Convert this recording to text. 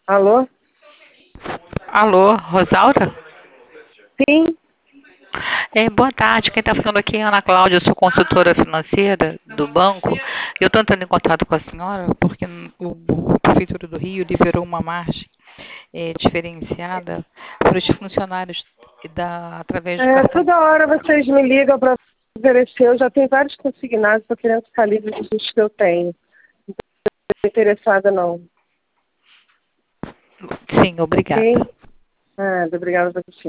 Alô? Alô, Rosalda? Sim, Boa tarde, quem está falando aqui é Ana Cláudia, eu sou consultora financeira do banco. Eu estou entrando em contato com a senhora porque o Prefeitura do Rio liberou uma margem diferenciada para os funcionários através do cartão. toda hora vocês me ligam para oferecer. Eu já tenho vários consignados, estou querendo ficar livre dos custos que eu tenho. Não estou interessada, não. Sim, obrigada. Ok? Obrigada por assistir.